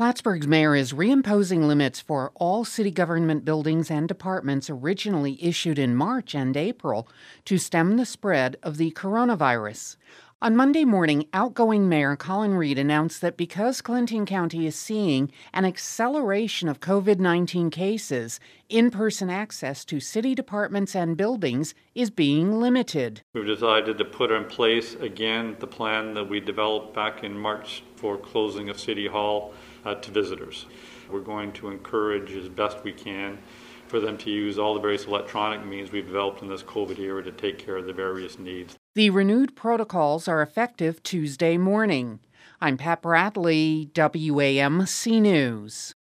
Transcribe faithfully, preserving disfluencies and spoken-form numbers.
Plattsburgh's mayor is reimposing limits for all city government buildings and departments originally issued in March and April to stem the spread of the coronavirus. On Monday morning, outgoing Mayor Colin Reed announced that because Clinton County is seeing an acceleration of COVID nineteen cases, in-person access to city departments and buildings is being limited. We've decided to put in place again the plan that we developed back in March for closing of City Hall uh, to visitors. We're going to encourage as best we can for them to use all the various electronic means we've developed in this COVID era to take care of the various needs. The renewed protocols are effective Tuesday morning. I'm Pat Bradley, W A M C News.